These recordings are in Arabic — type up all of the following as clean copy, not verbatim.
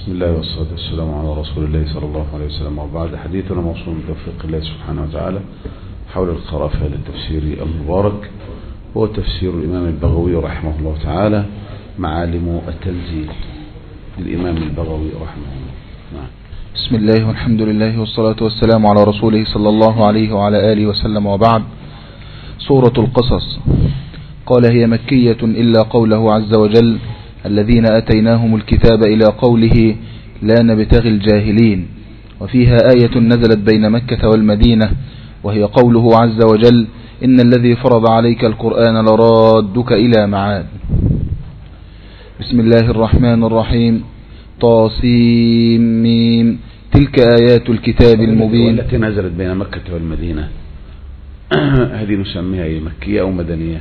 بسم الله والصلاة والسلام على رسول الله صلى الله عليه وسلم، وبعد. حديثنا موصول بتوفيق الله سبحانه وتعالى حول القراءة في هذا التفسير المبارك، هو تفسير الإمام البغوي رحمه الله تعالى، معالم التنزيل للإمام البغوي رحمه الله. نعم. بسم الله والحمد لله والصلاة والسلام على رسوله صلى الله عليه وعلى آله وسلم، وبعد. سورة القصص. قال هي مكية إلا قوله عز وجل الذين أتيناهم الكتاب إلى قوله لا نبتغي الجاهلين. وفيها آية نزلت بين مكة والمدينة، وهي قوله عز وجل إن الذي فرض عليك القرآن لرادك إلى معاد. بسم الله الرحمن الرحيم. طاسيم ميم. تلك آيات الكتاب المبين. التي نزلت بين مكة والمدينة هذه نسميها مكية أو مدنية؟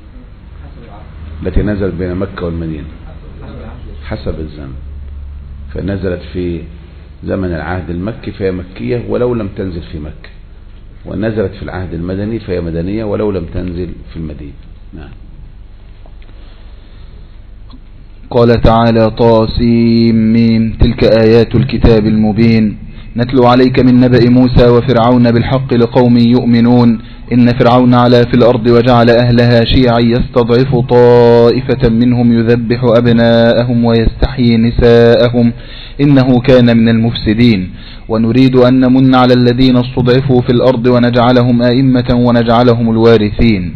التي نزلت بين مكة والمدينة حسب الزمن، فنزلت في زمن العهد المكي فهي مكية ولو لم تنزل في مكة، ونزلت في العهد المدني فهي مدنية ولو لم تنزل في المدينة. نعم. قال تعالى طاسيم ميم. تلك آيات الكتاب المبين نتلو عليك من نبأ موسى وفرعون بالحق لقوم يؤمنون. إن فرعون علا في الأرض وجعل أهلها شيعا يستضعف طائفة منهم يذبح أبناءهم ويستحيي نساءهم إنه كان من المفسدين. ونريد أن نمن على الذين استضعفوا في الأرض ونجعلهم أئمة ونجعلهم الوارثين.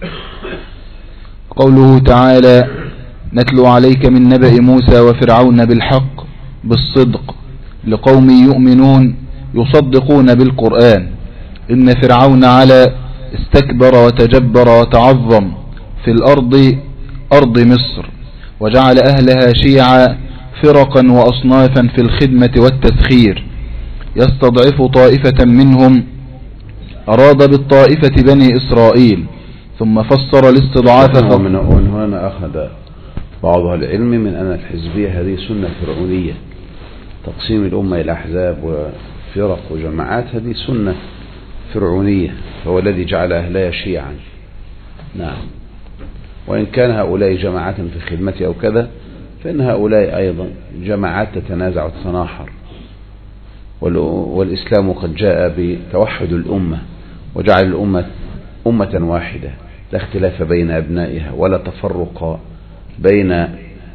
قوله تعالى نتلو عليك من نبأ موسى وفرعون بالحق بالصدق لقوم يؤمنون يصدقون بالقرآن. إن فرعون علا استكبر وتجبر وتعظم في الأرض أرض مصر، وجعل أهلها شيعا فرقا وأصنافا في الخدمة والتسخير يستضعف طائفة منهم. أراد بالطائفة بني إسرائيل، ثم فسر الاستضعاف. ومن هنا أخذ بعض العلم من أن الحزبية هذه سنة فرعونية، تقسيم الأمة إلى أحزاب وفرق وجماعات، هذه سنة فرعونية، فهو الذي جعل أهلها شيعا. نعم. وإن كان هؤلاء جماعات في خدمته أو كذا، فإن هؤلاء أيضا جماعات تتنازع وتتناحر، والإسلام قد جاء بتوحد الأمة وجعل الأمة أمة واحدة، لا اختلاف بين أبنائها ولا تفرق بين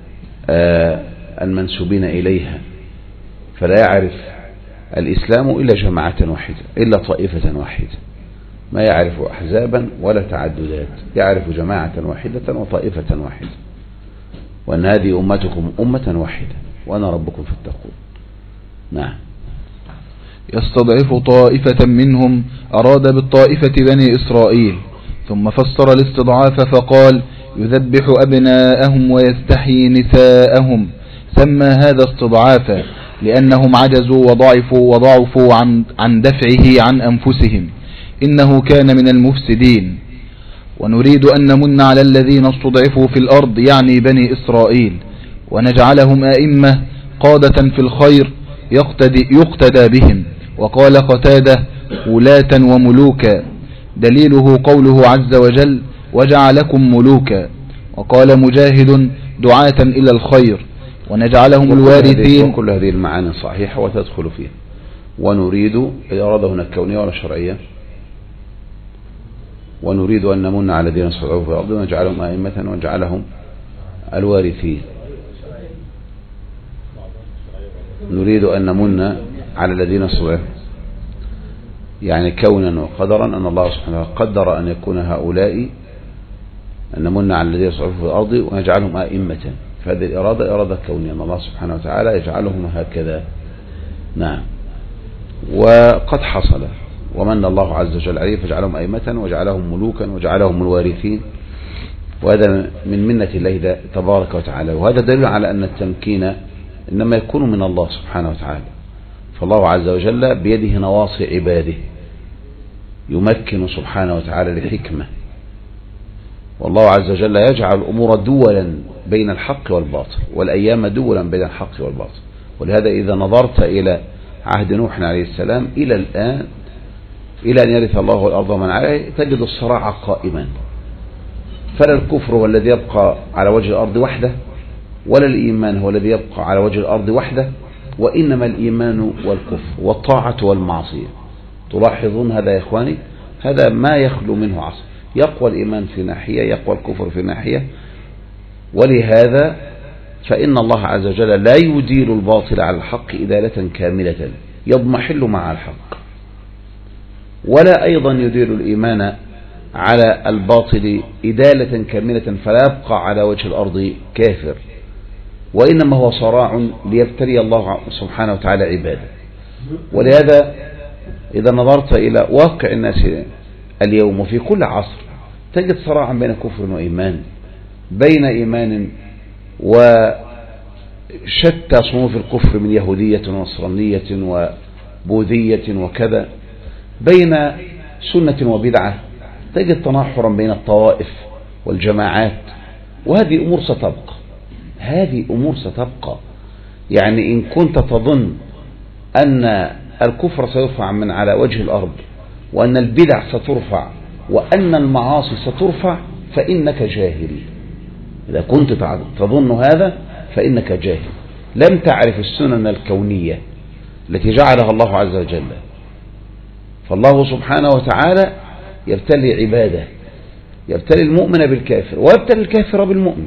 المنسوبين إليها، فلا يعرف الإسلام إلا جماعة واحدة إلا طائفة واحدة، ما يعرف أحزابا ولا تعددات، يعرف جماعة واحدة وطائفة واحدة، وأن هذه أمتكم أمة واحدة وأنا ربكم فاتقون. نعم. يستضعف طائفة منهم. أراد بالطائفة بني إسرائيل، ثم فسر الاستضعاف فقال يذبح أبناءهم ويستحيي نساءهم. سمى هذا استضعافا لأنهم عجزوا وضعفوا عن دفعه عن أنفسهم، إنه كان من المفسدين. ونريد أن نمن على الذين استضعفوا في الأرض يعني بني إسرائيل، ونجعلهم أئمة قادة في الخير يقتدى بهم. وقال قتادة ولاة وملوكا، دليله قوله عز وجل وجعلكم ملوكا. وقال مجاهد دعاة إلى الخير ونجعلهم الوارثين. وكل هذه المعاني صحيحة وتدخل فيها. ونريد إرادة هنا الكونية ولا شرعية؟ ونريد أن نمن على الذين استضعفوا في الأرض ونجعلهم أئمة ونجعلهم الوارثين. نريد أن نمن على الذين استضعفوا يعني كونا وقدرا، أن الله سبحانه وتعالى قدر أن يكون هؤلاء، أن نمن على الذين استضعفوا في الأرض ونجعلهم أئمة، فهذه الإرادة إرادة كونية، أن الله سبحانه وتعالى يجعلهم هكذا. نعم. وقد حصل ومن الله عز وجل عليه فجعلهم أئمة وجعلهم ملوكا وجعلهم الوارثين، وهذا من منة الله تبارك وتعالى. وهذا دليل على أن التمكين إنما يكون من الله سبحانه وتعالى، فالله عز وجل بيده نواصي عباده، يمكن سبحانه وتعالى لحكمة، والله عز وجل يجعل الأمور دولا بين الحق والباطل، والأيام دولا بين الحق والباطل. ولهذا إذا نظرت إلى عهد نوح عليه السلام إلى الآن، إلى أن يرث الله الأرض ومن عليه، تجد الصراع قائما، فلا الكفر والذي يبقى على وجه الأرض وحده، ولا الإيمان هو الذي يبقى على وجه الأرض وحده، وإنما الإيمان والكفر والطاعة والمعصية. تلاحظون هذا يا إخواني، هذا ما يخلو منه عصر، يقوى الإيمان في ناحية، يقوى الكفر في ناحية. ولهذا فإن الله عز وجل لا يديل الباطل على الحق إدالة كاملة يضمحل مع الحق، ولا أيضا يديل الإيمان على الباطل إدالة كاملة فلا يبقى على وجه الأرض كافر، وإنما هو صراع ليبتلي الله سبحانه وتعالى عباده. ولهذا إذا نظرت إلى واقع الناس اليوم وفي كل عصر تجد صراعا بين كفر وإيمان، بين إيمان وشتى صنوف الكفر من يهودية ونصرانية وبوذية وكذا، بين سنة وبدعة، تجد تناحرا بين الطوائف والجماعات. وهذه أمور ستبقى، هذه أمور ستبقى. يعني إن كنت تظن أن الكفر سيرفع من على وجه الأرض، وأن البدع سترفع، وأن المعاصي سترفع، فإنك جاهل. إذا كنت تظن هذا فإنك جاهل، لم تعرف السنن الكونية التي جعلها الله عز وجل. فالله سبحانه وتعالى يبتلي عباده، يبتلي المؤمن بالكافر، ويبتلي الكافر بالمؤمن،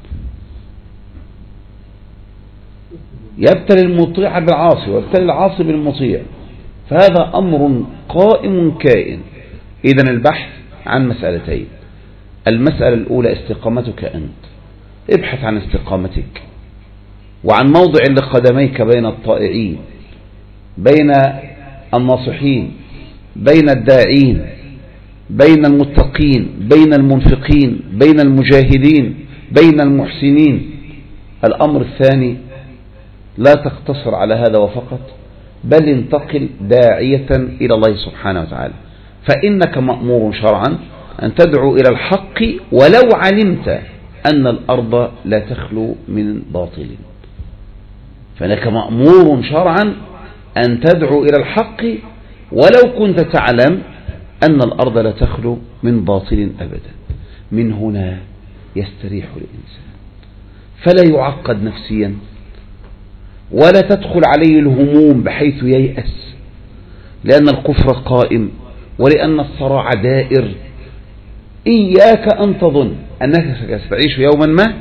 يبتلي المطيع بالعاصي، ويبتلي العاصي بالمطيع. فهذا أمر قائم كائن. إذن البحث عن مسألتين: المسألة الأولى استقامتك أنت، ابحث عن استقامتك وعن موضع لقدميك بين الطائعين، بين الناصحين، بين الداعين، بين المتقين، بين المنفقين، بين المجاهدين، بين المحسنين. الأمر الثاني: لا تقتصر على هذا وفقط، بل انتقل داعية إلى الله سبحانه وتعالى، فإنك مأمور شرعا أن تدعو إلى الحق ولو علمت أن الأرض لا تخلو من باطل. فإنك مأمور شرعا أن تدعو إلى الحق ولو كنت تعلم أن الأرض لا تخلو من باطل أبدا. من هنا يستريح الإنسان، فلا يعقد نفسيا، ولا تدخل عليه الهموم بحيث ييأس، لأن الكفر قائم، ولأن الصراع دائر. إياك أن تظن أنك ستعيش يوما ما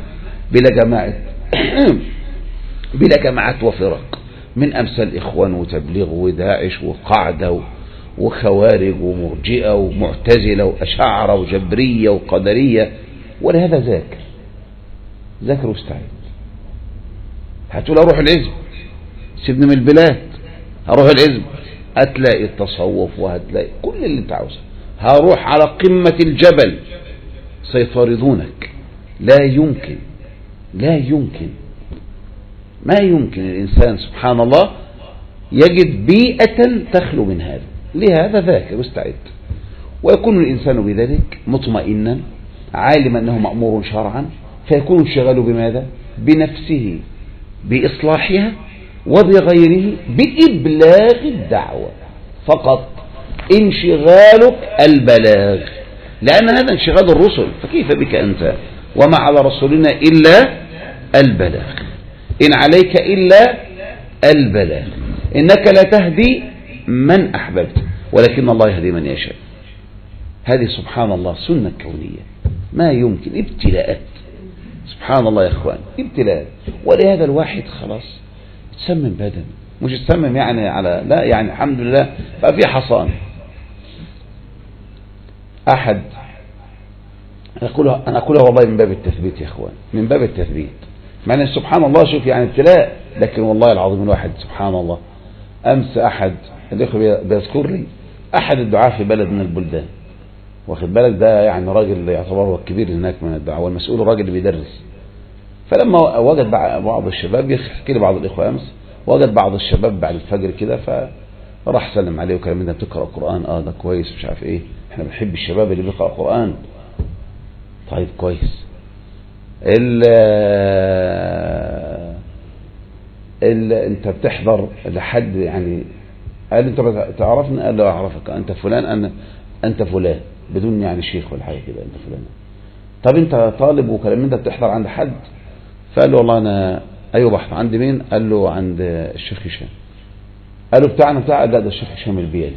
بلا جماعات وفرق من أمثال إخوان وتبليغ وداعش وقاعدة وخوارج ومرجئة ومعتزلة وأشاعرة وجبرية وقدرية. ولهذا ذاكر واستعد. هتقول أروح العزم، سيبني من البلاد، هروح العزم، هتلاقي التصوف وهتلاقي كل اللي انت عاوزه. هروح على قمة الجبل، سيطاردونك. لا يمكن ما يمكن الإنسان سبحان الله يجد بيئة تخلو من هذا. لهذا ذاكر واستعد، ويكون الإنسان بذلك مطمئنا عالما أنه مأمور شرعا، فيكون انشغاله بماذا؟ بنفسه، بإصلاحها، وبغيره، بإبلاغ الدعوة فقط. انشغالك البلاغ، لأن هذا انشغال الرسل، فكيف بك أنت؟ وما على رسولنا إلا البلاغ، إن عليك إلا البلاغ، إنك لا تهدي من أحببت ولكن الله يهدي من يشاء. هذه سبحان الله سنة كونية، ما يمكن، ابتلاءات. سبحان الله يا اخوان، ابتلاء. ولهذا الواحد خلاص تسمم بدن، مش تسمم يعني على لا، يعني الحمد لله بقى في حصان. احد انا اقولها والله من باب التثبيت يا اخوان، من باب التثبيت، معنى سبحان الله. شوف يعني ابتلاء، لكن والله العظيم الواحد سبحان الله. امس احد الاخوه بيذكر لي احد الدعاة في بلد من البلدان، واخد بالك، ده يعني راجل يعتبر هو الكبير هناك من الدعوة والمسؤول، الراجل اللي بيدرس. فلما وجد بعض الشباب، يحكي لي بعض الإخوة أمس، وجد بعض الشباب بعد الفجر كده، فراح سلم عليه وكلام ده، بتقرأ قرآن؟ ده كويس، مش عارف ايه، احنا بنحب الشباب اللي بيقرأ قرآن. طيب كويس. انت بتحضر لحد يعني؟ قال انت تعرفني؟ قال له اعرفك، انت فلان، انت فلان، بدون يعني شيخ ولا حاجه كده، انت فلان. طب انت طالب وكلام ده، بتحضر عند حد؟ فقال له والله أنا أيوة بحث عند مين؟ قال له عند الشيخ هشام. قال له بتاعنا بتاع؟ لا ده الشيخ هشام البيالي.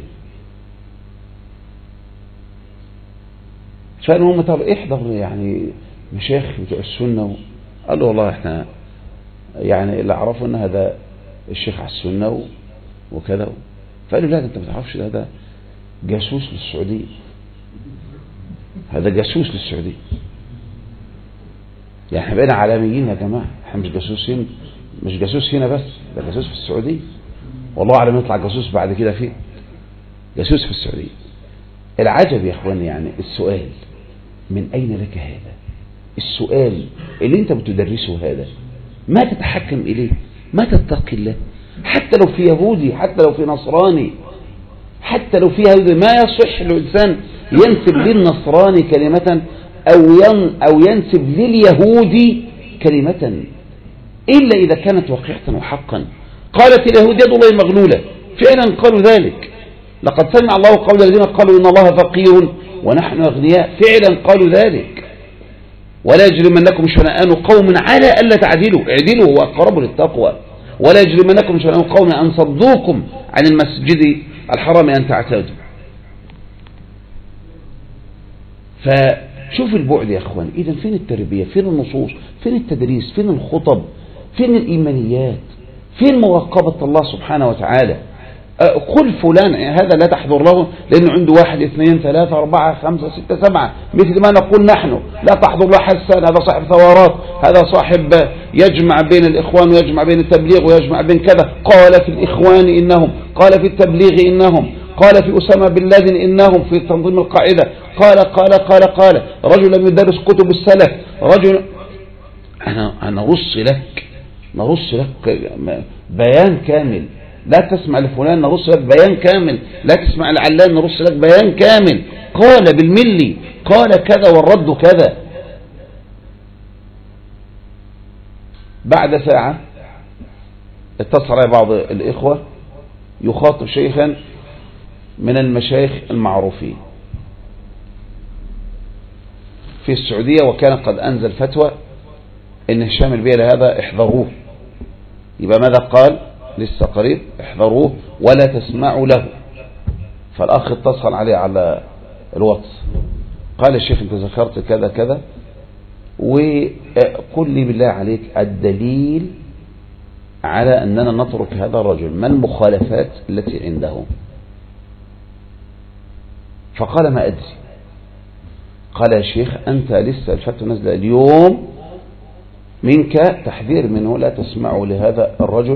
فالمهم طب احضر يعني مشايخ بتوع السنة. قال له والله احنا يعني اللي اعرفه ان هذا الشيخ على السنة وكذا. فقال له لا ده انت ما تعرفش، ده جاسوس للسعودية، هذا جاسوس للسعودية. يعني احنا بقينا عالميين يا جماعة، احنا مش جاسوسين، مش جاسوس هنا بس، ده جاسوس في السعودية. والله اعلم يطلع جاسوس بعد كده فين، جاسوس في السعودية. العجب يا اخواني، يعني السؤال من اين لك هذا؟ السؤال اللي انت بتدرسه هذا ما تتحكم اليه؟ ما تتقي الله؟ حتى لو في يهودي، حتى لو في نصراني، حتى لو في يهودي، ما يصح الانسان ينسب للنصراني كلمة او ينسب لليهودي كلمة الا اذا كانت واقعة وحقا. قالت اليهود يد الله مغلولة، فعلا قالوا ذلك. لقد سمع الله قول الذين قالوا إن الله فقير ونحن أغنياء، فعلا قالوا ذلك. ولا يجرمنكم شنآن قوم على ألا تعدلوا، اعدلوا هو أقرب للتقوى. ولا يجرمنكم شنآن قوم أن صدوكم عن المسجد الحرام أن تعتادوا. فشوف البعد يا أخوان. إذن فين التربية؟ فين النصوص؟ فين التدريس؟ فين الخطب؟ فين الإيمانيات؟ فين مراقبة الله سبحانه وتعالى؟ قل فلان هذا لا تحضر له لأنه عنده 1 2 3 4 5 6 7، مثل ما نقول نحن لا تحضر له حسان، هذا صاحب ثورات، هذا صاحب يجمع بين الإخوان ويجمع بين التبليغ ويجمع بين كذا. قال في الإخوان إنهم، قال في التبليغ إنهم، قال في أسامة بن لادن إنهم، في تنظيم القاعدة قال رجل لم يدرس كتب السلف، رجل. أنا نرص لك بيان كامل. لا تسمع لفلان نرص لك بيان كامل، لا تسمع لعلان نرص لك بيان كامل. قال بالملي، قال كذا والرد كذا. بعد ساعة اتصل على بعض الإخوة يخاطب شيخا من المشايخ المعروفين في السعودية، وكان قد أنزل فتوى إن هشام البيالي هذا احذروه. يبقى ماذا قال؟ لسه قريب احذروه ولا تسمعوا له. فالأخ اتصل عليه على الواتس، قال الشيخ انت ذكرت كذا كذا، وقل لي بالله عليك الدليل على أننا نترك هذا الرجل، ما المخالفات التي عنده؟ فقال ما أدري. قال يا شيخ أنت لسه الفتوى نزل اليوم، منك تحذير منه، لا تسمعوا لهذا الرجل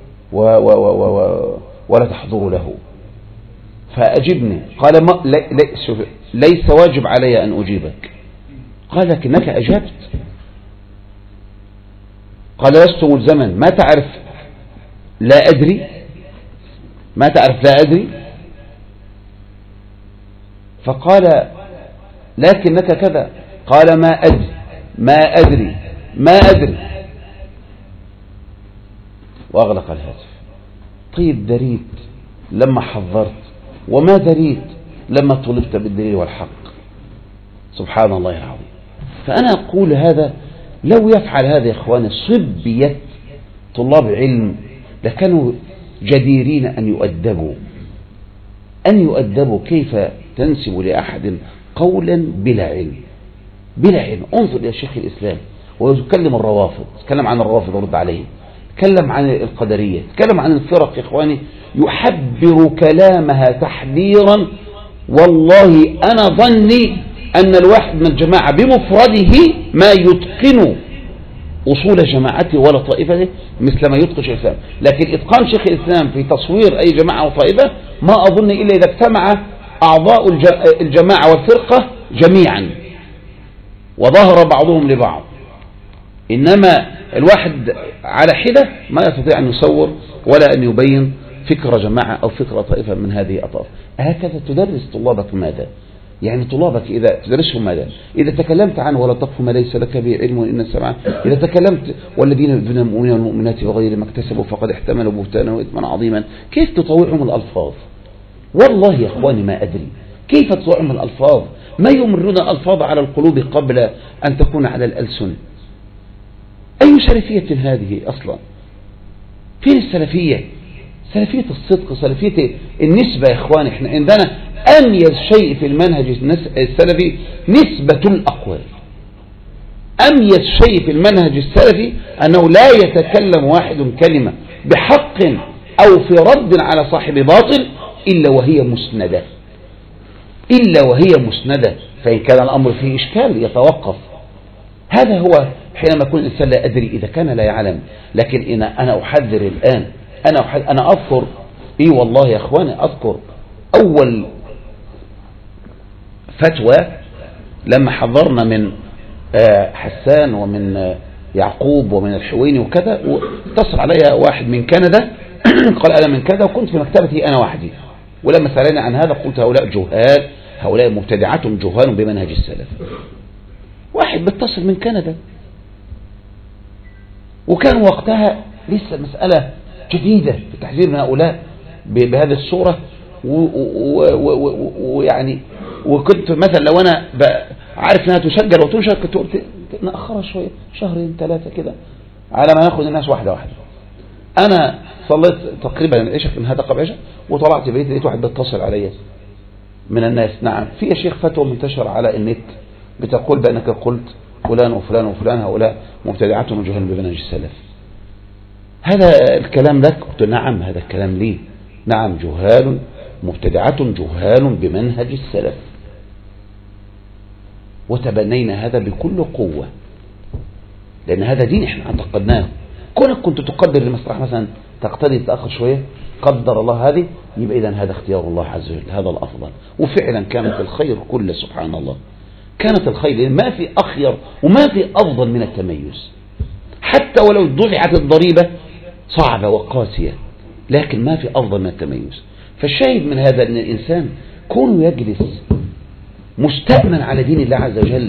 ولا تحضروا له. فأجبني. قال ما ليس واجب علي أن أجيبك. قال لكنك أجبت. قال لست ملزما. ما تعرف لا أدري؟ ما تعرف لا أدري؟ فقال لكنك كذا. قال ما أدري ما أدري وأغلق الهاتف. طيب دريت لما حذرت، وما دريت لما طلبت بالدليل والحق. سبحان الله العظيم. فأنا أقول هذا لو يفعل هذا يا إخواني صبية طلاب علم لكانوا جديرين أن يؤدبوا. كيف تنسب لأحد قولا بلا علم؟ انظر إلى شيخ الإسلام ويتكلم الروافض، تكلم عن الروافض ورد عليه، تكلم عن القدرية، تكلم عن الفرق يا إخواني، يحبر كلامها تحذيرا. والله أنا ظني أن الواحد من الجماعة بمفرده ما يتقن أصول جماعته ولا طائفته مثل ما يتقن شيخ الإسلام. لكن إتقان شيخ الإسلام في تصوير أي جماعة وطائفة ما أظن إلا إذا اجتمع أعضاء الجماعة والفرقة جميعا وظهر بعضهم لبعض. إنما الواحد على حدة ما يستطيع أن يصور ولا أن يبين فكرة جماعة أو فكرة طائفة من هذه الأطراف. هكذا تدرس طلابك ماذا؟ يعني طلابك إذا تدرسهم ماذا؟ إذا تكلمت عنه ولا تقف ما ليس لك به علم إن السمع، إذا تكلمت والذين يؤذون المؤمنين والمؤمنات بغير ما اكتسبوا فقد احتملوا بهتانا وإثما عظيما، كيف تطوعهم الألفاظ؟ والله يا إخواني ما أدري كيف تطوعهم الألفاظ. ما يمرون الألفاظ على القلوب قبل أن تكون على الألسن. أي سلفية هذه أصلا؟ فين السلفية؟ سلفية الصدق، سلفية النسبة. يا إخواني احنا عندنا أميز شيء في المنهج السلفي نسبة الأقوال. أميز شيء في المنهج السلفي أنه لا يتكلم واحد كلمة بحق أو في رد على صاحب باطل إلا وهي مسندة، إلا وهي مسندة. فإن كان الأمر فيه إشكال يتوقف. هذا هو حينما يكون الإنسان لا أدري إذا كان لا يعلم. لكن أنا أحذر الآن، أنا أذكر والله يا أخواني أذكر أول فتوى لما حضرنا من حسان ومن يعقوب ومن الحويني وكذا، واتصل علي واحد من كندا قال أنا من كذا وكنت في مكتبتي أنا وحدي، ولما سألني عن هذا قلت هؤلاء جهال، هؤلاء مبتدعات جهال بمنهج السلف. واحد بيتصل من كندا، وكان وقتها لسه مسألة جديدة في التحذير من هؤلاء بهذه الصورة، ويعني وكنت مثلا لو أنا عارف أنها تسجل وتنشر كنت قلت نأخرها شوية، شهرين ثلاثة كده على ما ناخد الناس واحدة واحدة. أنا صليت تقريبا العشاء في هذا قبل العشاء وطلعت بيت لقيت واحد بيتصل علي من الناس، نعم في يا شيخ فتوى منتشر على النت بتقول بأنك قلت فلان وفلان وفلان هؤلاء مبتدعات وجهال بمنهج السلف. هذا الكلام لك؟ قلت نعم هذا الكلام لي، نعم جهال مبتدعات جهال بمنهج السلف، وتبنينا هذا بكل قوة، لأن هذا دين احنا اعتقدناه. كونك كنت تقدر المصلحة مثلا تقتدي تأخر شوية قدر الله هذه، يبقى إذن هذا اختيار الله عز وجل، هذا الأفضل. وفعلا كانت الخير كله سبحان الله، كانت الخير، لأن ما في أخير وما في أفضل من التميز، حتى ولو دفعت الضريبة صعبة وقاسية، لكن ما في أفضل من التميز. فالشاهد من هذا أن الإنسان كونه يجلس مستأمن على دين الله عز وجل،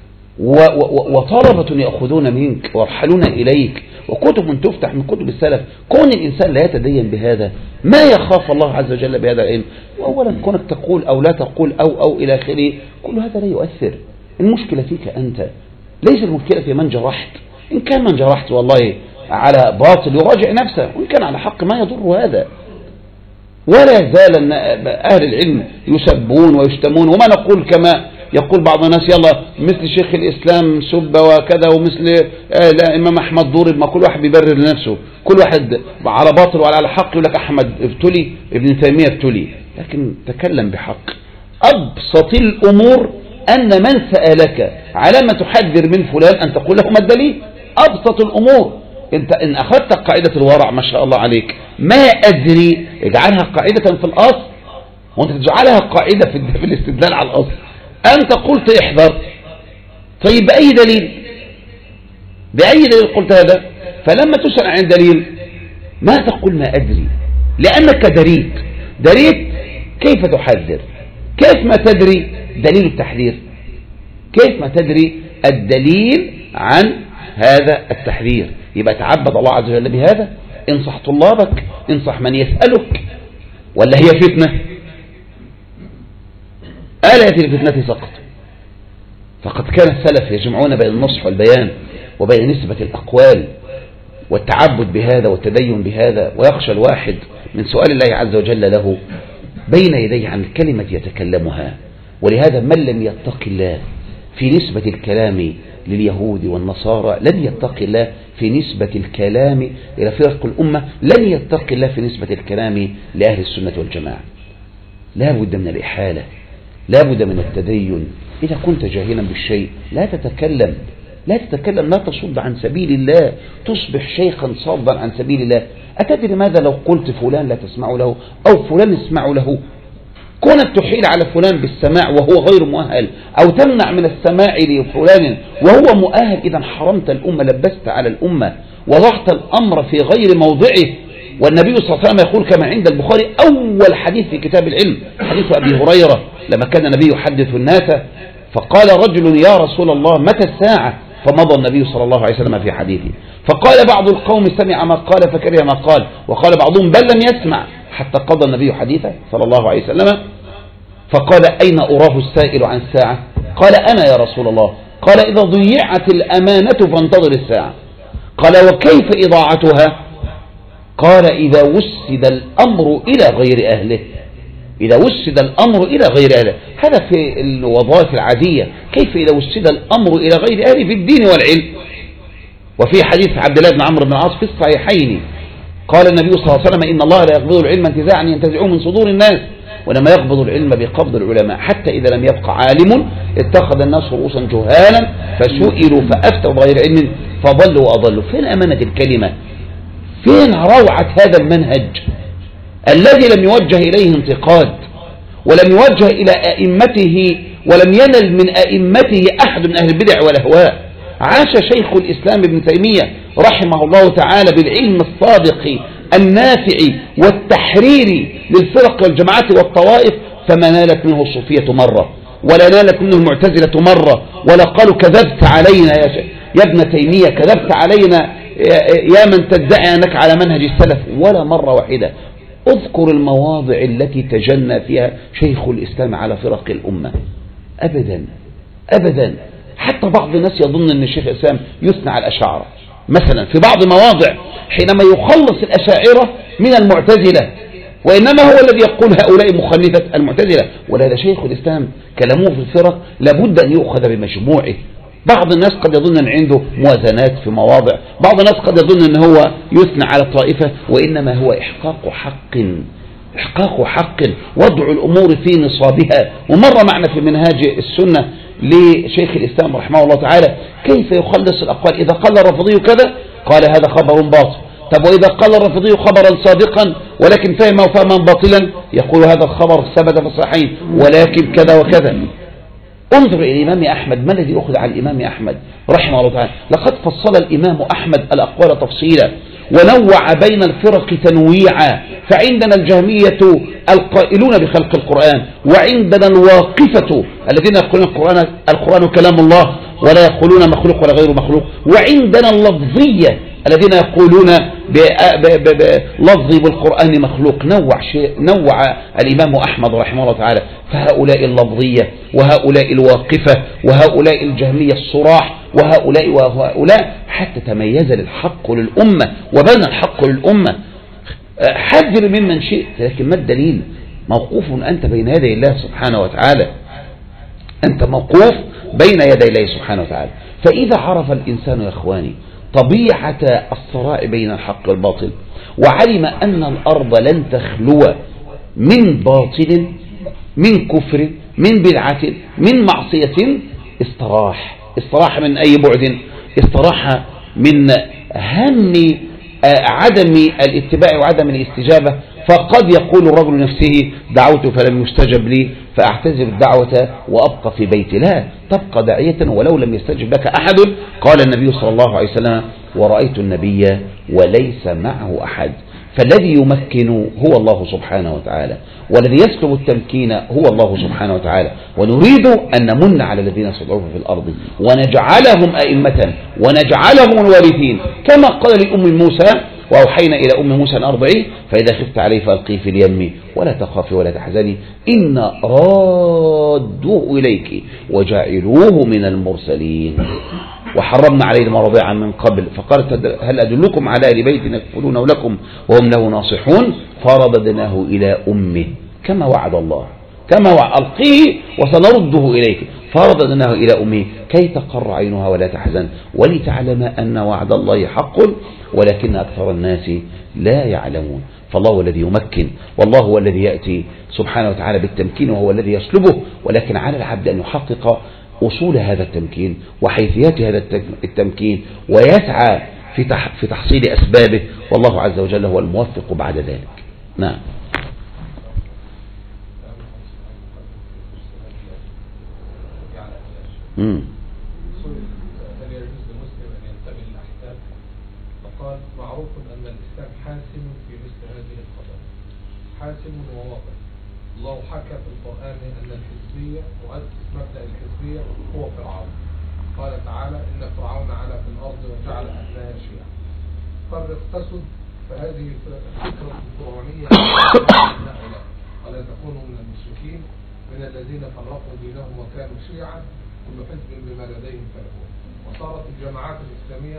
وطلبة يأخذون منك ويرحلون إليك، وكتب تفتح من كتب السلف. كون الإنسان لا يتدين بهذا ما يخاف الله عز وجل بهذا العلم. وأولا كونك تقول أو لا تقول أو إلى آخره، كل هذا لا يؤثر. المشكلة فيك أنت، ليس المشكلة في من جرحت. إن كان من جرحت والله على باطل يراجع نفسه، وإن كان على حق ما يضر هذا. ولا يزال أهل العلم يسبون ويشتمون، وما نقول كما يقول بعض الناس يلا مثل شيخ الإسلام سب وكذا، ومثل الإمام أحمد ضرب. ما كل واحد بيبرر لنفسه، كل واحد على باطل وعلى حق. يقول لك أحمد ابتلي، ابن تيمية ابتلي، لكن تكلم بحق. أبسط الأمور أن من سألك على ما تحذر من فلان أن تقول له ما الدليل. أبسط الأمور. أنت إن أخذت قاعدة الورع ما شاء الله عليك، ما أدري اجعلها قاعدة في الأصل، وأنت تجعلها قاعدة في الاستدلال على الأصل. أنت قلت احذر، طيب بأي دليل؟ بأي دليل قلت هذا؟ فلما تسأل عن دليل ما تقول ما أدري، لأنك دريت كيف تحذر. كيف ما تدري دليل التحذير؟ كيف ما تدري الدليل عن هذا التحذير؟ يبقى تعبد الله عز وجل بهذا. انصح طلابك، انصح من يسألك، ولا هي فتنة؟ آلة الفتنة سقط. فقد كان السلف يجمعون بين النصح والبيان وبين نسبة الأقوال والتعبد بهذا والتدين بهذا. ويخشى الواحد من سؤال الله عز وجل له بين يديه عن الكلمة يتكلمها. ولهذا من لم يتق الله في نسبة الكلام لليهود والنصارى لن يتقي الله في نسبة الكلام إلى فرق الأمة، لن يتقي الله في نسبة الكلام لأهل السنة والجماعة. لا بد من الإحالة، لا بد من التدين. إذا كنت جاهلا بالشيء لا تتكلم، لا تصد عن سبيل الله، تصبح شيخا صادا عن سبيل الله. أتدري ماذا لو قلت فلان لا تسمع له أو فلان اسمع له؟ كونك تحيل على فلان بالسماع وهو غير مؤهل، أو تمنع من السماع لفلان وهو مؤهل، إذا حرمت الأمة، لبست على الأمة، وضعت الأمر في غير موضعه. والنبي صلى الله عليه وسلم يقول كما عند البخاري أول حديث في كتاب العلم حديث أبي هريرة لما كان النبي يحدث الناس، فقال رجل يا رسول الله متى الساعة؟ فمضى النبي صلى الله عليه وسلم في حديثه. فقال بعض القوم سمع ما قال فكره ما قال، وقال بعضهم بل لم يسمع، حتى قضى النبي حديثه صلى الله عليه وسلم. فقال أين أراه السائل عن الساعة؟ قال أنا يا رسول الله. قال إذا ضيعت الأمانة فانتظر الساعة. قال وكيف إضاعتها؟ قال إذا وسد الأمر إلى غير أهله. إذا وسد الأمر إلى غير أهله، هذا في الوظائف العادية. كيف إذا وسد الأمر إلى غير أهله في الدين والعلم؟ وفي حديث عبد الله بن عمرو بن العاص في الصحيحين قال النبي صلى الله عليه وسلم إن الله لا يقبض العلم انتزاعا ينتزعه من صدور الناس، ولما يقبض العلم بقبض العلماء، حتى إذا لم يبقى عالم اتخذ الناس رؤوسا جهالا فسئلوا فأفتوا بغير علم فضلوا وأضلوا. فين أمانة الكلمة؟ فين روعة هذا المنهج الذي لم يوجه إليه انتقاد ولم يوجه إلى أئمته ولم ينل من أئمته أحد من أهل البدع والأهواء؟ عاش شيخ الإسلام ابن تيمية رحمه الله تعالى بالعلم الصادق النافع والتحرير للفرق والجماعات والطوائف، فما نالت منه الصوفية مرة، ولا نالت منه المعتزلة مرة، ولا قالوا كذبت علينا يا ابن تيمية، كذبت علينا يا من تدعي أنك على منهج السلف، ولا مرة واحدة. اذكر المواضع التي تجنى فيها شيخ الإسلام على فرق الأمة. أبدا أبدا. حتى بعض الناس يظن أن الشيخ الإسلام يثنى على الأشاعرة مثلا في بعض مواضع حينما يخلص الأشاعرة من المعتزلة، وإنما هو الذي يقول هؤلاء مخلفة المعتزلة، ولهذا شيخ الإسلام كلامه في الفرق لابد أن يؤخذ بمجموعه. بعض الناس قد يظن أن عنده موازنات في مواضع، بعض الناس قد يظن أن هو يثنى على الطائفة، وإنما هو إحقاق حق وضع الأمور في نصابها. ومر معنا في منهاج السنة لشيخ الإسلام رحمه الله تعالى كيف يخلص الأقوال. إذا قال الرافضي كذا قال هذا خبر باطل. طب وإذا قال الرافضي خبرا صادقا ولكن فهمه فهما باطلا يقول هذا الخبر ثبت في الصحيحين ولكن كذا وكذا. انظر إلى الإمام أحمد، ما الذي أخذ على الإمام أحمد رحمه الله تعالى؟ لقد فصل الإمام أحمد الأقوال تفصيلا ونوع بين الفرق تنويعا. فعندنا الجهمية القائلون بخلق القرآن، وعندنا الواقفة الذين يقولون القرآن كلام الله ولا يقولون مخلوق ولا غير مخلوق، وعندنا اللفظية الذين يقولون لفظي بالقرآن مخلوق. نوع الإمام أحمد رحمه الله تعالى، فهؤلاء اللفظية وهؤلاء الواقفة وهؤلاء الجهمية الصراح وهؤلاء حتى تميز الحق للأمة وبنى الحق للأمة. حذر ممن شئت، لكن ما الدليل؟ موقوف أنت بين يدي الله سبحانه وتعالى، أنت موقوف بين يدي الله سبحانه وتعالى. فإذا عرف الإنسان يا إخواني طبيعة الصراع بين الحق والباطل، وعلم أن الأرض لن تخلو من باطل، من كفر، من بدعة، من معصية، استراح من أي بعد؟ استراح من هم عدم الاتباع وعدم الاستجابة. فقد يقول الرجل نفسه دعوت فلم يستجب لي فأعتذر الدعوة وأبقى في بيتي. لا، تبقى داعية ولو لم يستجب لك أحد. قال النبي صلى الله عليه وسلم ورأيت النبي وليس معه أحد. فالذي يمكن هو الله سبحانه وتعالى، والذي يسلب التمكين هو الله سبحانه وتعالى. ونريد أن نمن على الذين استضعفوا في الأرض ونجعلهم أئمة ونجعلهم الوارثين، كما قال لأم موسى وأوحينا إلى أم موسى أن أرضعيه فإذا خفت عليه فألقيه في اليم ولا تخافي ولا تحزني إن رادوه إليك وجعلوه من المرسلين. وحرمنا عليه المرضع من قبل فقالت هل أدلكم على أهل بيت يكفلونه لكم وهم له ناصحون فرددناه إلى أمه كما وعد الله، كما ألقيه وسنرده إليك. فرددناه إلى أمه كي تقر عينها ولا تحزن ولتعلم أن وعد الله حق ولكن أكثر الناس لا يعلمون. فالله هو الذي يمكن، والله هو الذي يأتي سبحانه وتعالى بالتمكين وهو الذي يسلبه، ولكن على العبد أن يحقق أصول هذا التمكين وحيثيات هذا التمكين ويسعى في تحصيل أسبابه، والله عز وجل هو الموفق بعد ذلك. نعم. فقال معروف أن الإسلام حاسم في مثل هذه القضايا، حاسم وواضح. الله حكى في القرآن أن الحزبية مؤسس مبدأ الحزبية هو فرعون. قال تعالى إن فرعون علا في الأرض وجعل أهلها شيعا. فرق تسد، فهذه فكرة فرعونية ولا تكونوا من المشركين من الذين فرقوا دينهم وكانوا شيعا كل حزب بما لديهم فرحون. وصارت الجماعات الإسلامية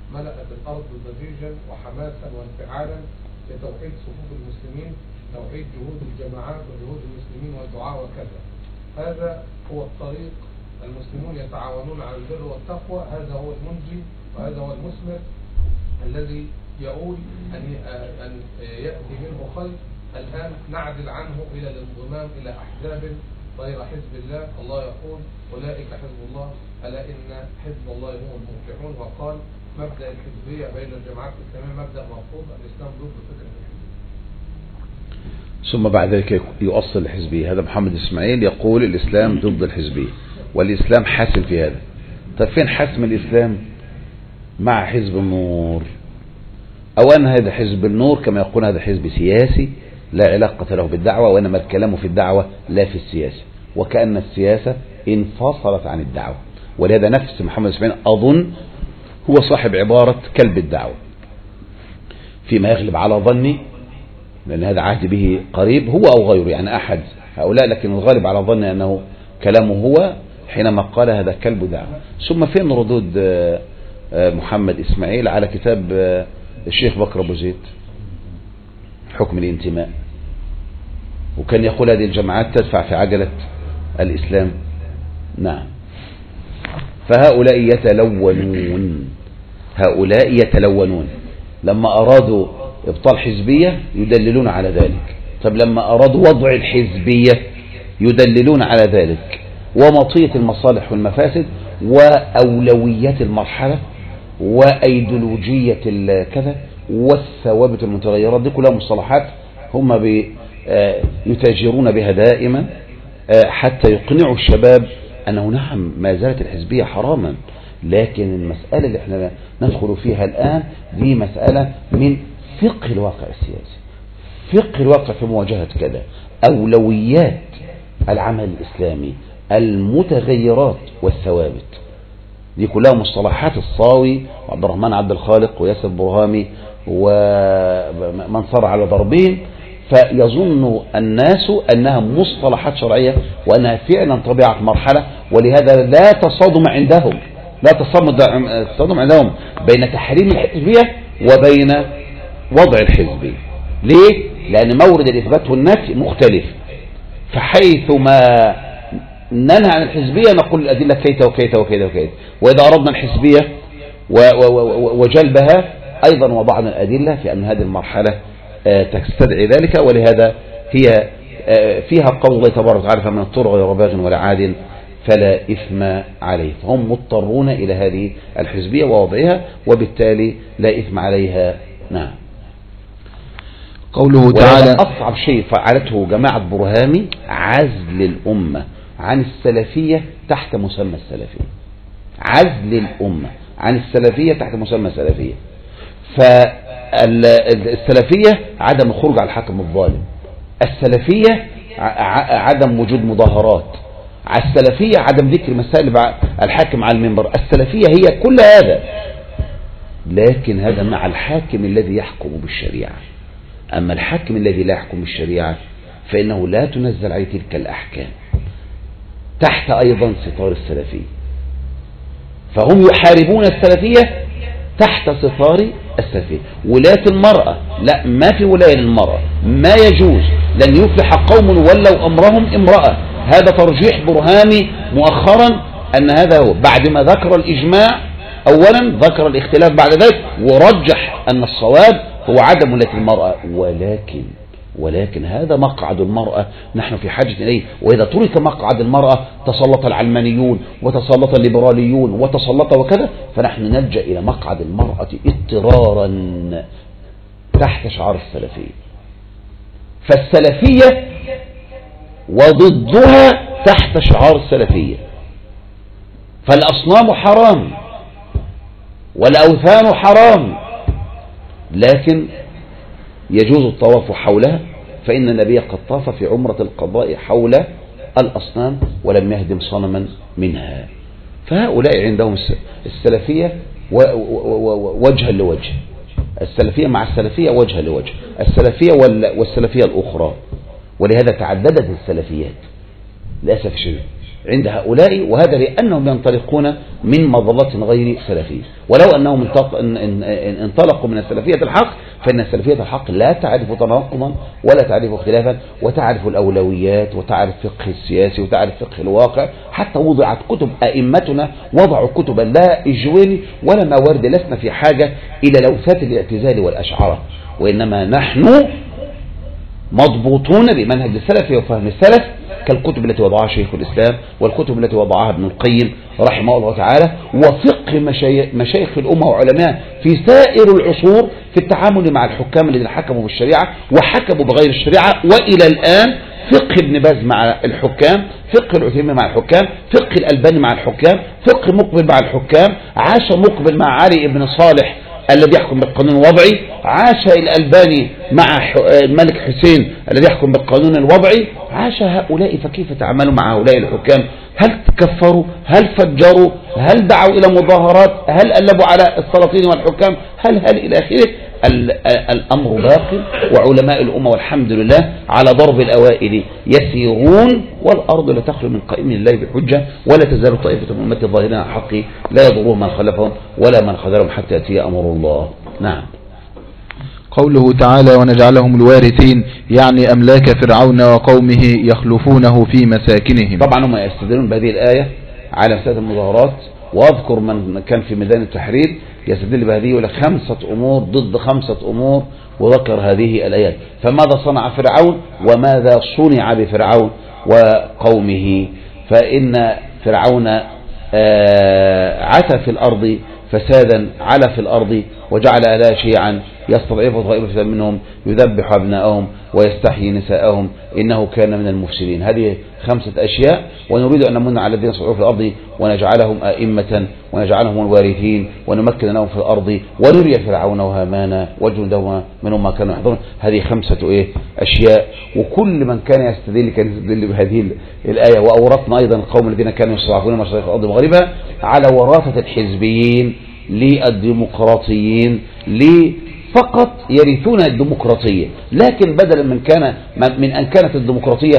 ملأت الأرض ضجيجا وحماسا وانفعالا لتوحيد صفوف المسلمين، توحيد جهود الجماعات وجهود المسلمين والدعاء وكذا. هذا هو الطريق، المسلمون يتعاونون على البر والتقوى، هذا هو المنجي وهذا هو المثمر الذي يقول أن يأتي منه خير. الآن نعدل عنه إلى الانضمام إلى أحزاب غير حزب الله. الله يقول أولئك حزب الله ألا إن حزب الله هم المفلحون. وقال مبدأ الحزبية بين الجماعات الإسلامية مبدأ مرفوض، الإسلام ضد فكرة الحزبية. ثم بعد ذلك يؤصل الحزبية. هذا محمد إسماعيل يقول الإسلام ضد الحزبية والإسلام حاسم في هذا. طيب فين حسم الإسلام مع حزب النور؟ أو أن هذا حزب النور كما يقول هذا حزب سياسي لا علاقة له بالدعوة، وإنما الكلام في الدعوة لا في السياسة، وكأن السياسة انفصلت عن الدعوة. ولهذا نفس محمد إسماعيل أظن هو صاحب عبارة كلب الدعوة فيما يغلب على ظني، لأن هذا عهد به قريب هو أو غيره يعني أحد هؤلاء، لكن الغالب على ظني أنه كلامه هو حينما قال هذا كلب دعوة. ثم فين ردود محمد إسماعيل على كتاب الشيخ بكر أبو زيد حكم الانتماء؟ وكان يقول هذه الجماعات تدفع في عجلة الإسلام. نعم. فهؤلاء يتلونون لما أرادوا إبطال حزبية يدللون على ذلك. طب لما أرادوا وضع الحزبية يدللون على ذلك، ومطية المصالح والمفاسد وأولويات المرحلة وأيديولوجية كذا والثوابت المتغيرات، دي كلها مصطلحات هم يتاجرون بها دائما حتى يقنعوا الشباب أنه نعم ما زالت الحزبية حراما، لكن المسألة اللي احنا ندخل فيها الآن دي مسألة من فقه الواقع السياسي، فقه الواقع في مواجهة كذا، أولويات العمل الإسلامي، المتغيرات والثوابت، دي كلها مصطلحات الصاوي وعبد الرحمن عبد الخالق وياسر برهامي ومن صار على ضربهم، فيظن الناس أنها مصطلحات شرعية وأنها فعلا طبيعة مرحلة، ولهذا لا تصادم عندهم بين تحريم الحزبية وبين وضع الحزبية. ليه؟ لأن مورد الإثبات والنفي مختلف، فحيث ما ننهى عن الحزبية نقول الأدلة كيت وكيت وكيت وكيت، وإذا أردنا الحزبية وجلبها أيضا وضعنا الأدلة في أن هذه المرحلة تستدعي ذلك. ولهذا هي فيها قول الله تبارك وتعالى فمن اضطر غير باغ ولا عاد فلا إثم عليه، فهم مضطرون إلى هذه الحزبية ووضعها وبالتالي لا إثم عليها. نعم. قوله تعالى أصعب شيء فعلته جماعة برهامي عزل الأمة عن السلفية تحت مسمى السلفية، عزل الأمة عن السلفية تحت مسمى السلفية. فالسلفية عدم الخروج على الحاكم الظالم، السلفية عدم وجود مظاهرات، السلفية عدم ذكر مسائل الحاكم على المنبر، السلفية هي كل هذا، لكن هذا مع الحاكم الذي يحكم بالشريعة. أما الحاكم الذي لا يحكم بالشريعة فإنه لا تنزل عليه تلك الأحكام تحت أيضا ستار السلفية، فهم يحاربون السلفية تحت ستار السلفية. ولاية المرأة لا، ما في ولاية للمرأة، ما يجوز، لن يفلح قوم ولوا أمرهم امرأة. هذا ترجيح برهامي مؤخرا أن هذا هو، بعد ما ذكر الإجماع أولا ذكر الاختلاف بعد ذلك ورجح أن الصواب هو عدم ولاية المرأة. ولكن هذا مقعد المرأة نحن في حاجة إليه، وإذا ترك مقعد المرأة تسلط العلمانيون وتسلط الليبراليون وتسلط وكذا، فنحن نلجأ إلى مقعد المرأة اضطرارا تحت شعار السلفية. فالسلفية وضدها تحت شعار السلفية، فالأصنام حرام والأوثان حرام، لكن يجوز الطواف حولها، فإن النبي قد طاف في عمرة القضاء حول الأصنام ولم يهدم صنما منها. فهؤلاء عندهم السلفية وجها لوجه، السلفية مع السلفية وجها لوجه، السلفية والسلفية الأخرى. ولهذا تعددت السلفيات للأسف الشديد، عند هؤلاء، وهذا لأنهم ينطلقون من مظلة غير سلفية. ولو أنهم انطلقوا من السلفية الحق، فإن السلفية الحق لا تعرف تناقضا ولا تعرف اختلافا، وتعرف الأولويات، وتعرف فقه السياسي، وتعرف فقه الواقع. حتى وضعت كتب أئمتنا، وضعوا كتبا لا إجوال ولا موارد. لسنا في حاجة إلى لوثات الاعتزال والأشعار، وإنما نحن مضبوطون بمنهج السلف وفهم السلف، كالكتب التي وضعها شيخ الإسلام، والكتب التي وضعها ابن القيم رحمه الله تعالى، وفقه مشايخ الأمة وعلماء في سائر العصور في التعامل مع الحكام الذين حكموا بالشريعة وحكموا بغير الشريعة. وإلى الآن فقه ابن باز مع الحكام، فقه العثيمين مع الحكام، فقه الألباني مع الحكام، فقه مقبل مع الحكام. عاش مقبل مع علي بن صالح الذي يحكم بالقانون الوضعي، عاش الألباني مع الملك حسين الذي يحكم بالقانون الوضعي. عاش هؤلاء، فكيف تعاملوا مع هؤلاء الحكام؟ هل كفروا؟ هل فجروا؟ هل دعوا إلى مظاهرات؟ هل قلبوا على السلاطين والحكام؟ هل إلى آخره؟ الأمر باق، وعلماء الأمة والحمد لله على ضرب الأوائل يسيرون، والأرض لا تخلو من قائم الله بحجة، ولا تزال طائفة من أمتي الظاهرين على الحق لا يضرهم من خلفهم ولا من خذلهم حتى يأتي أمر الله. نعم. قوله تعالى ونجعلهم الوارثين، يعني أملاك فرعون وقومه يخلفونه في مساكنهم. طبعا هم يستدلون بهذه الآية على مسألة المظاهرات، واذكر من كان في ميدان التحرير يستدل بهذه ولا 5 أمور ضد 5 أمور، وذكر هذه الآيات. فماذا صنع فرعون وماذا صنع بفرعون وقومه؟ فإن فرعون عتى في الأرض فسادا، علا في الأرض وجعل أهلها شيعا يستضعف طائفة منهم يذبح أبناءهم ويستحيي نساءهم إنه كان من المفسدين. هذه 5 أشياء، ونريد أن نمن على الذين صعدوا في الأرض ونجعلهم أئمة ونجعلهم الوارثين ونمكن لهم في الأرض ونري فرعون وهامان وجندهما منهم ما كانوا يحضرون. هذه 5 أشياء. وكل من كان يستدل بهذه الآية. وأورثنا أيضا القوم الذين كانوا يستضعفون مشارق الأرض ومغربها على وراثة الحزبيين للديمقراطيين فقط يرثون الديمقراطية، لكن بدلا من أن كانت الديمقراطية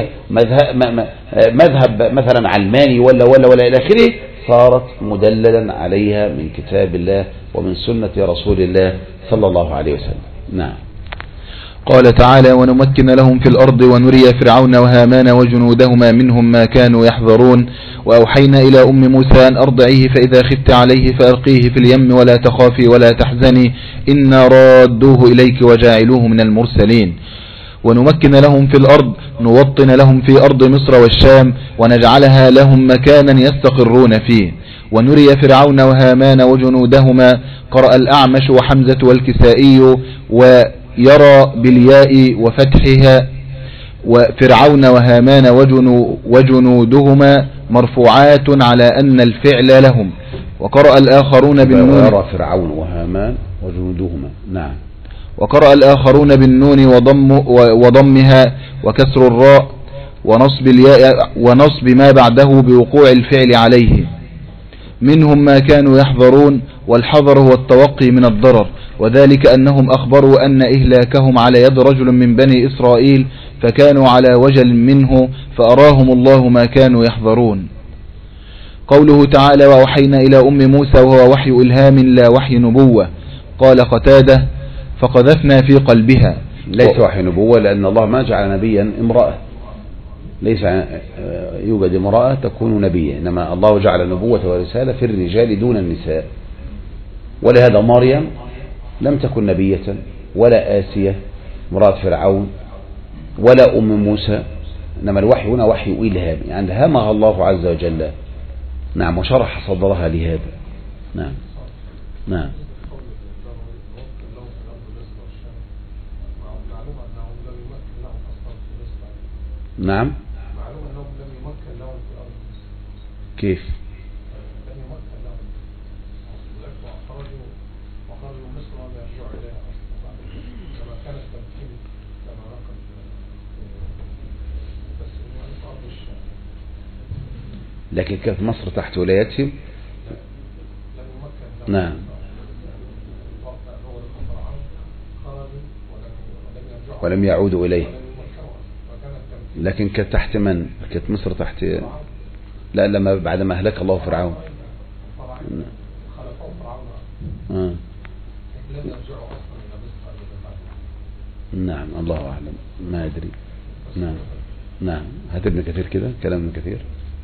مذهب مثلا علماني ولا إلى آخره، صارت مدللا عليها من كتاب الله ومن سنة رسول الله صلى الله عليه وسلم. نعم. قال تعالى ونمكن لهم في الأرض ونري فرعون وهامان وجنودهما منهم ما كانوا يحذرون وأوحينا إلى أم موسى أن أرضعيه فإذا خفت عليه فألقيه في اليم ولا تخافي ولا تحزني إنا رادوه إليك وجاعلوه من المرسلين. ونمكن لهم في الأرض نوطن لهم في أرض مصر والشام ونجعلها لهم مكانا يستقرون فيه ونري فرعون وهامان وجنودهما. قرأ الأعمش وحمزة والكسائي ويرى بالياء وفتحها وفرعون وهامان وجنودهما مرفوعات على أن الفعل لهم. وقرأ الآخرون بالنون يرى فرعون وهامان وجنودهما. نعم. وقرأ الآخرون بالنون وضمها وكسر الراء ونصب الياء ونصب ما بعده بوقوع الفعل عليه. منهم ما كانوا يحذرون، والحذر هو التوقي من الضرر، وذلك أنهم أخبروا أن إهلاكهم على يد رجل من بني إسرائيل فكانوا على وجل منه فأراهم الله ما كانوا يحذرون. قوله تعالى وأوحينا إلى أم موسى وهو وحي إلهام لا وحي نبوة. قال قتادة فقذفنا في قلبها. ليس وحي نبوة، لأن الله ما جعل نبيا امرأة، ليس يوجد امرأة تكون نبيا، إنما الله جعل النبوة ورسالة في الرجال دون النساء. ولهذا مريم لم تكن نبية ولا آسية امرأة فرعون ولا أم موسى، إنما الوحي هنا وحي إلهام، يعني ألهمها الله عز وجل. نعم. وشرح صدرها لهذا. نعم. نعم. نعم. كيف؟ لكن كانت مصر تحت ولايتهم. نعم. ولم يعودوا إليه. لكن كانت تحت من؟ كانت مصر تحت لا لما بعد ما أهلك الله فرعون خلفوا فرعون آه. لم يرجعوا أصلا إلى مصر. نعم الله أعلم ما أدري. نعم نعم هات ابن كثير كده كلام ابن كثير.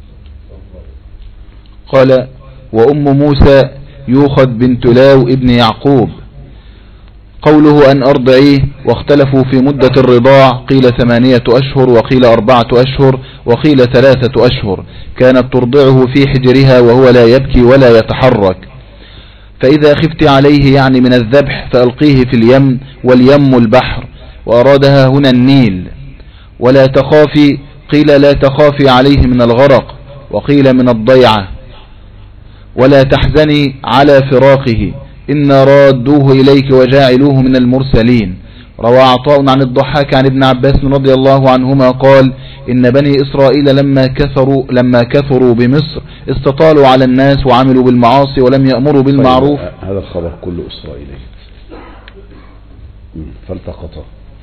قال وأم موسى يوخذ بنت لاو ابن يعقوب. قوله أن أرضعيه، واختلفوا في مدة الرضاع، قيل 8 أشهر وقيل 4 أشهر وقيل 3 أشهر. كانت ترضعه في حجرها وهو لا يبكي ولا يتحرك. فإذا خفت عليه يعني من الذبح فألقيه في اليم، واليم البحر، وأرادها هنا النيل. ولا تخافي، قيل لا تخافي عليه من الغرق، وقيل من الضيعة. ولا تحزني على فراقه، إنا رادوه إليك وجاعلوه من المرسلين. روى عطاء عن الضحاك عن ابن عباس رضي الله عنهما قال إن بني إسرائيل لما كثروا بمصر استطالوا على الناس وعملوا بالمعاصي ولم يأمروا بالمعروف. هذا الخبر كله إسرائيلي. فالتقطه.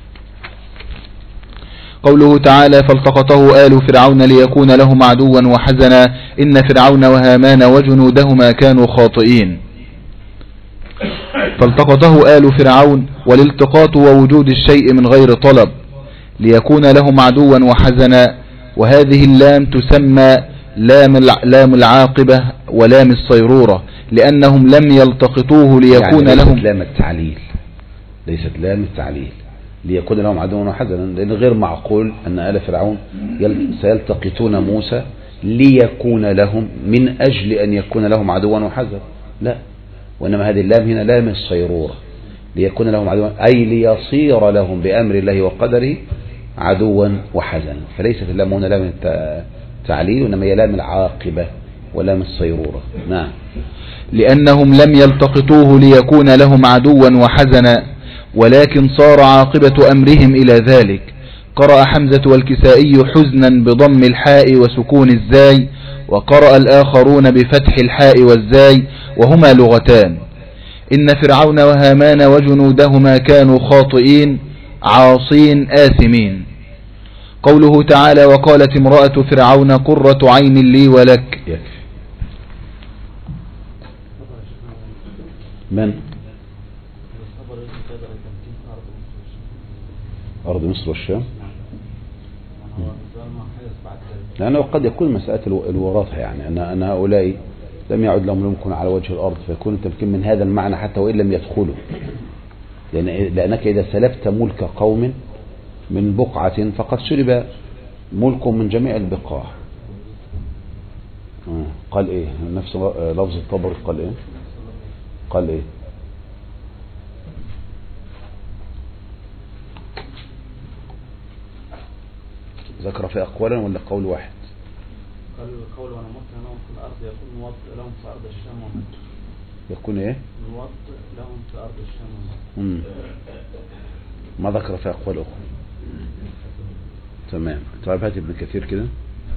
قوله تعالى فالتقطه آل فرعون ليكون لهم عدوا وحزنا إن فرعون وهامان وجنودهما كانوا خاطئين. فالتقطه آل فرعون، والالتقاط ووجود الشيء من غير طلب، ليكون لهم عدوا وحزنا. وهذه اللام تسمى لام العاقبة ولام الصيرورة، لأنهم لم يلتقطوه ليكون يعني لهم. لام التعليل، ليست لام التعليل ليكون لهم عدوا وحزنا، لأن غير معقول أن آل فرعون سيلتقطون موسى ليكون لهم من أجل أن يكون لهم عدوا وحزنا، لا. وإنما هذه اللام هنا لام الصيرورة، ليكون لهم عدوا أي ليصير لهم بأمر الله وقدره عدوا وحزنا. فليست اللام هنا لام التعليل، وإنما هي لام العاقبة ولام الصيرورة. نعم. لأنهم لم يلتقطوه ليكون لهم عدوا وحزنا، ولكن صار عاقبة أمرهم إلى ذلك. قرأ حمزة والكسائي حزنا بضم الحاء وسكون الزاي، وقرأ الآخرون بفتح الحاء والزاي، وهما لغتان. إن فرعون وهامان وجنودهما كانوا خاطئين عاصين آثمين. قوله تعالى وقالت امرأة فرعون قرة عين لي ولك. من أرض مصر والشام، لأنه قد يكون مسألة الوراثة، يعني أن هؤلاء لم يعد لهم ملك على وجه الأرض، فيكون التمكين من هذا المعنى حتى وإن لم يدخلوا، لأنك إذا سلبت ملك قوم من بقعة فقد سلب ملك من جميع البقاع. قال إيه نفس لفظ الطبري؟ قال إيه ذكر في أقوالا ولا قول واحد؟ قال القول وانا موطئ لهم في الأرض يكون موطئ لهم في أرض الشام ومكة. يكون إيه؟ موطئ لهم في أرض الشام ومكة. ما ذكر في أقوال أخرى. تمام. طيب هات ابن كثير كده.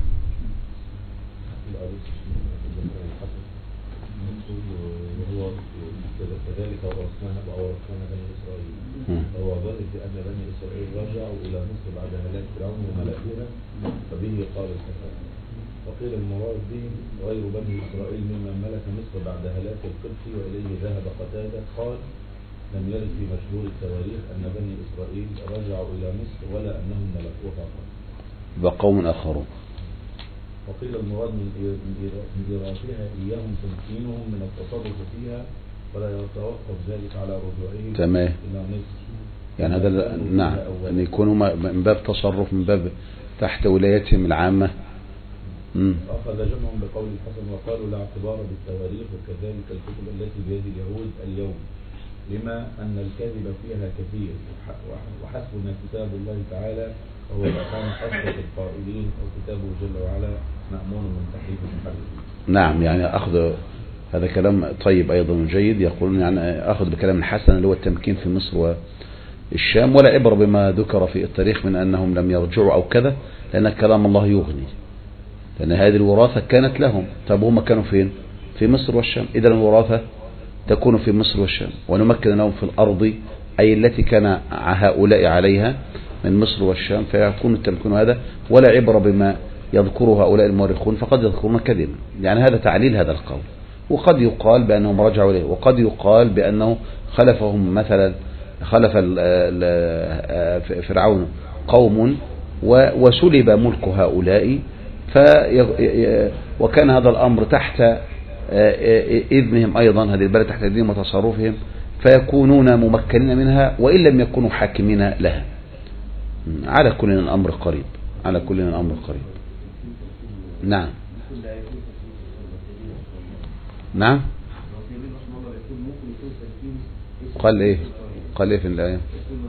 كذلك ورثناها بني إسرائيل. وهو ظن بأن بني إسرائيل رجعوا إلى مصر بعد هلاك فرعون وملكوها، فبه قال الحسن. وقيل المراد به غير بني إسرائيل ممن ملك مصر بعد هلاك القبط، وإليه ذهب قتادة. قال لم يرد في مشهور التواريخ أن بني إسرائيل رجعوا إلى مصر ولا أنهم ملكوها قط. بقوم آخرون. وقيل المراد من إيرافها إياهم تمكينهم من التصرف فيها، ولا يتوقف ذلك على رجوعهم تمام. إلى مصر. يعني هذا نعم، أن يكونوا من باب تصرف، من باب تحت ولايتهم العامة. أخذ جمع بقول الحسن وقالوا لا اعتبار بالتواريخ، وكذلك الكتب التي بيد اليهود اليوم، لما أن الكذب فيها كثير، وحسبنا كتاب الله تعالى وهو مكان أصدق القائلين، وكتابه جل وعلا مأمون من تحريف المحرفين. نعم، يعني أخذ هذا كلام طيب أيضا جيد. يقولون يعني أخذ بكلام الحسن اللي هو التمكين في مصر والشام، ولا عبر بما ذكر في التاريخ من أنهم لم يرجعوا أو كذا، لأن كلام الله يغني، لأن هذه الوراثة كانت لهم. طب هم كانوا فين؟ في مصر والشام. إذا الوراثة تكون في مصر والشام، ونمكن لهم في الأرض أي التي كان هؤلاء عليها من مصر والشام، فيكون التمكين هذا، ولا عبر بما يذكر هؤلاء المؤرخون فقد يذكرون كذبا، يعني هذا تعليل هذا القول. وقد يقال بأنهم رجعوا إليه، وقد يقال بأنه خلفهم مثلا خلف فرعون قوم وسلب ملك هؤلاء، وكان هذا الأمر تحت إذنهم أيضا، هذه البلد تحت إذنهم وتصرفهم، فيكونون ممكنين منها وإن لم يكونوا حاكمين لها. على كل الأمر قريب، على كل الأمر قريب. نعم نعم. قال إيه؟ قال إيه في الآية؟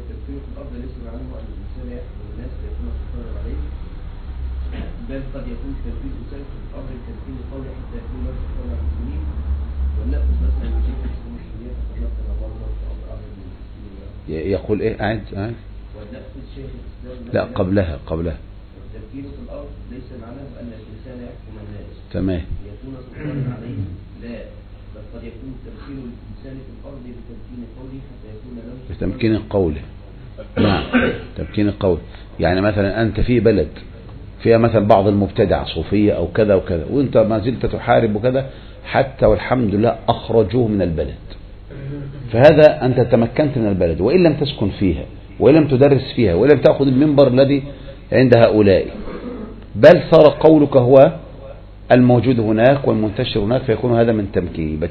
بل قد يكون تنفيذ سلف في الأرض تنفيذ القول حتى يكون لا تطلع المسلمين، والنفس مثلا يجب أن المسلمين فقد مثل الله في الأرض. يقول إيه؟ أعد والنفس الشيخ الإسلام لا قبلها التنفيذ في الأرض ليس معناه أن الإنسان يحكم الناس تمام يكون سلطانا عليه، لا بل قد يكون تمكين الإنسان في الأرض بتمكين قوله حتى يكون له بتمكين قوله. نعم تمكين القول، يعني مثلا أنت في بلد فيها مثلا بعض المبتدع صوفية أو كذا وكذا، وأنت ما زلت تحارب وكذا حتى والحمد لله أخرجوه من البلد، فهذا أنت تمكنت من البلد وإن لم تسكن فيها وإن لم تدرس فيها وإن لم تأخذ المنبر الذي عند هؤلاء، بل صار قولك هو الموجود هناك والمنتشر هناك، فيكون هذا من تمكين.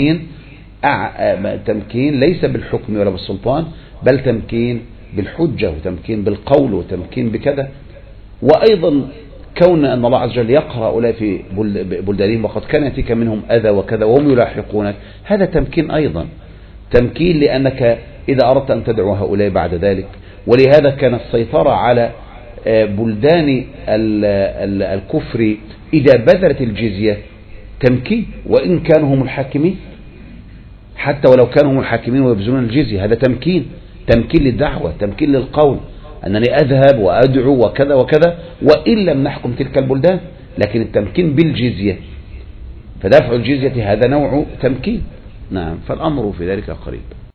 تمكين ليس بالحكم ولا بالسلطان، بل تمكين بالحجة وتمكين بالقول وتمكين بكذا. وأيضا كون أن الله عز وجل يقرأ هؤلاء في بلدانهم وقد كان يأتيك منهم أذى وكذا وهم يلاحقونك، هذا تمكين أيضا، تمكين لأنك إذا أردت أن تدعو هؤلاء بعد ذلك. ولهذا كان السيطرة على بلدان الكفر إذا بذلت الجزية تمكين، وإن كانوا هم الحاكمين، حتى ولو كانوا هم الحاكمين ويبذلون الجزية، هذا تمكين للدعوة، تمكين للقول، أنني أذهب وأدعو وكذا وكذا وإن لم نحكم تلك البلدان، لكن التمكين بالجزية، فدفع الجزية هذا نوع تمكين. نعم، فالأمر في ذلك قريب.